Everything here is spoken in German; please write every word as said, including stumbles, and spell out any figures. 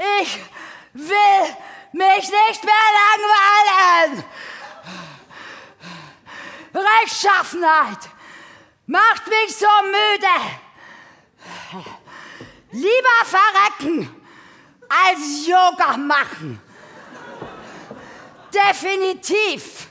Ich will mich nicht mehr langweilen. Rechtschaffenheit macht mich so müde. Lieber verrecken als Yoga machen. Definitiv.